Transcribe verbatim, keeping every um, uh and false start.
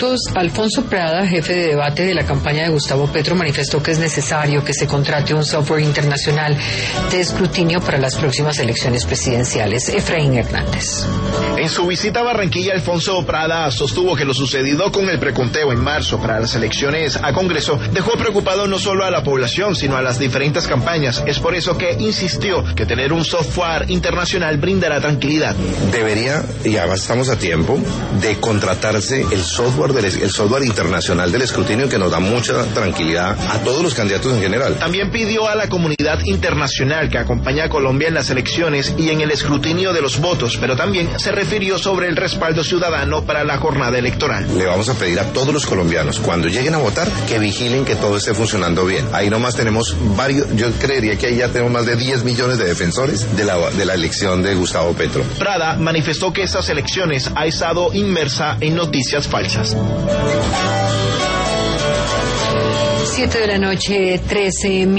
votos, Alfonso Prada, jefe de debate de la campaña de Gustavo Petro, manifestó que es necesario que se contrate un software internacional de escrutinio para las próximas elecciones presidenciales. Efraín Hernández. En su visita a Barranquilla, Alfonso Prada sostuvo que lo sucedido con el preconteo en marzo para las elecciones a Congreso dejó preocupado no solo a la población, sino a las diferentes campañas. Es por eso que insistió que tener un software internacional brindará tranquilidad. Debería, y además estamos a tiempo, de contratarse el software del, el software internacional del escrutinio, que nos da mucha tranquilidad a todos los candidatos en general. También pidió a la comunidad internacional que acompañe a Colombia en las elecciones y en el escrutinio de los votos, pero también se refirió sobre el respaldo ciudadano para la jornada electoral. Le vamos a pedir a todos los colombianos, cuando lleguen a votar, que vigilen que todo esté funcionando bien. Ahí nomás tenemos varios, yo creería que ahí ya tenemos más de diez millones de defensores de la, de la elección de Gustavo Petro. Prada manifestó que estas elecciones ha estado inmersa en noticias falsas. Siete de la noche, trece